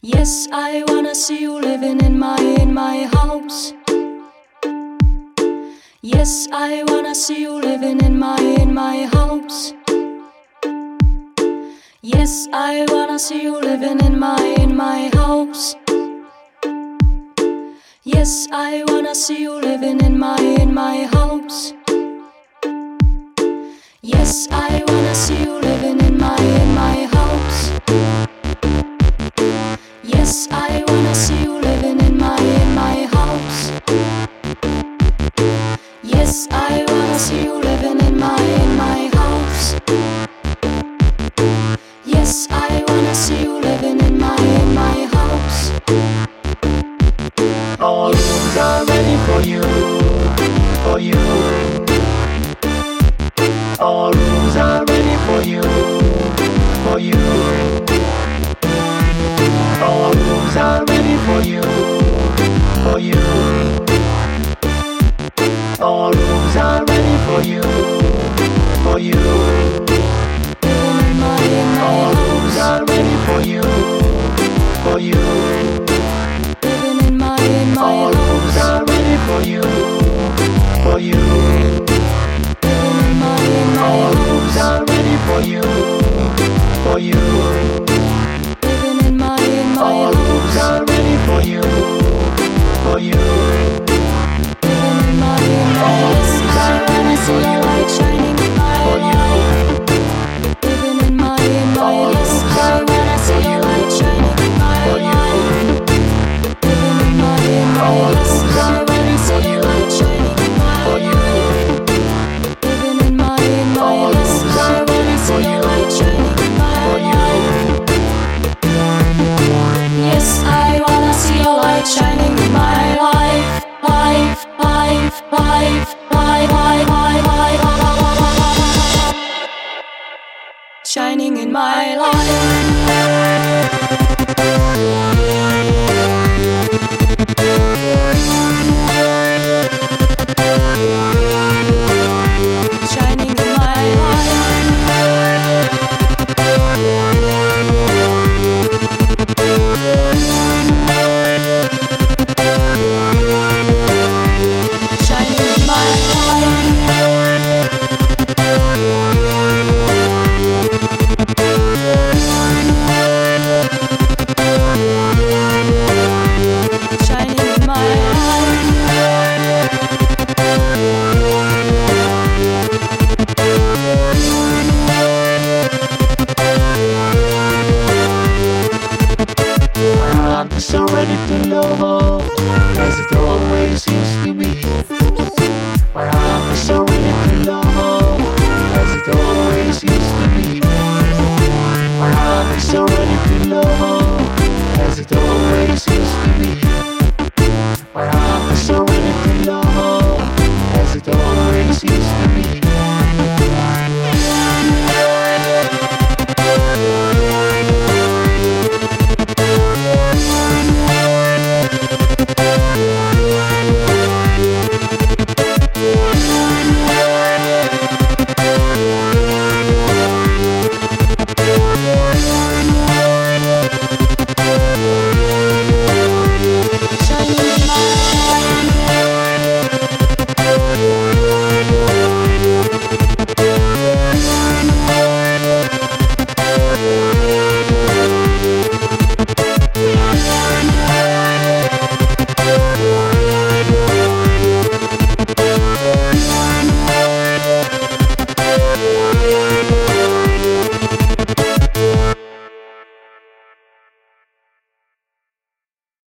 Yes, I wanna see you living in my house. Yes, I wanna see you living in my house. Yes, I wanna see you living in my house. Yes, I wanna see you living in my house. Yes, I wanna see you living in my house. Yes, I wanna see you living in my house. Yes, I wanna see you living in my house. Yes, I wanna see you living in my house. All rooms are ready for you, for you. All rooms are ready for you, for you. All rooms are ready for you, for you. All rooms are ready for you, for you. All rooms are ready for you, for you. All rooms are ready for you, for you. All rooms are ready for you, for you. All rooms are ready for you, for you. All rooms are ready for you, for you. All rooms are ready for you, for you. All rooms are ready for you, for you. All rooms are ready for you, for you. Yes, I wanna see your light shining in my life, life, life, life, life, life, life, life, life, shining in my life. Shining in my life. Shining in my life. Shining in my I'm so ready to love, as it always seems to be.